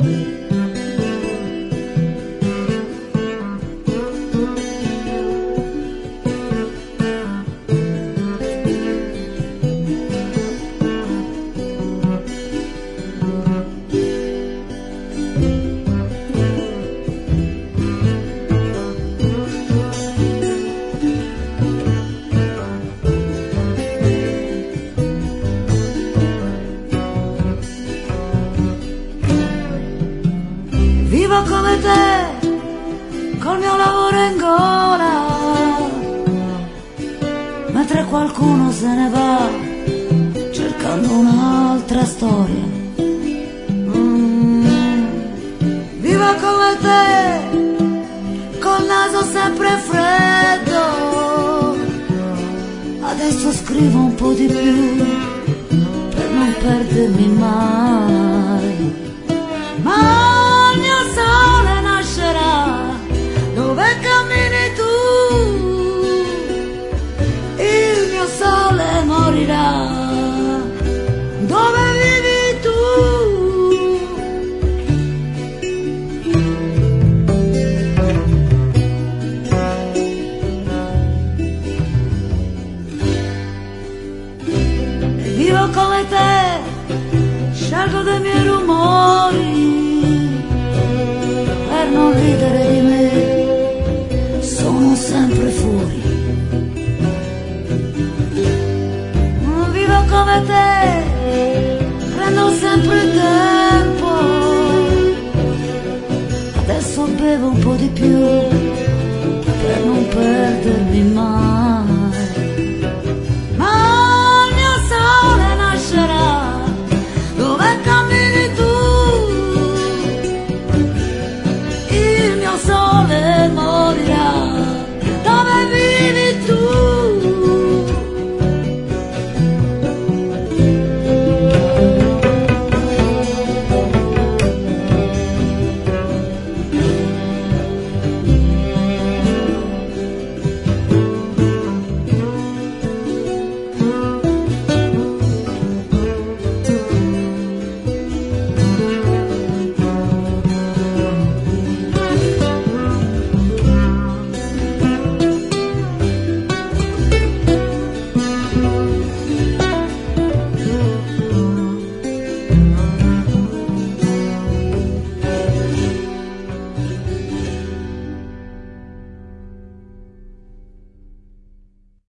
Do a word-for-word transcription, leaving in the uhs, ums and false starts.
Vivo come te, col mio lavoro in gola, mentre qualcuno se ne va cercando un'altra storia. Mm. Vivo come te, col naso sempre freddo, adesso scrivo un po' di più per non perdermi mai. Ma il mio sole nascerà dove cammini tu, il mio sole morirà dove vivi tu. E vivo come te, scelgo dei miei rumori per non ridere di me, sono sempre fuori. Vivo come te, prendo sempre tempo, adesso bevo un po' di più per non perdermi mai.